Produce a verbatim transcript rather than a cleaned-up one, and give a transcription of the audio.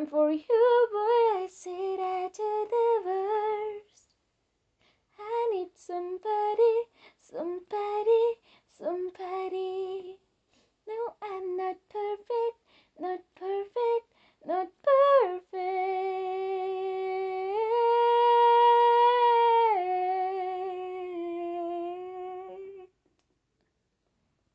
And for you, boy, I say that you're the worst. I need somebody, somebody, somebody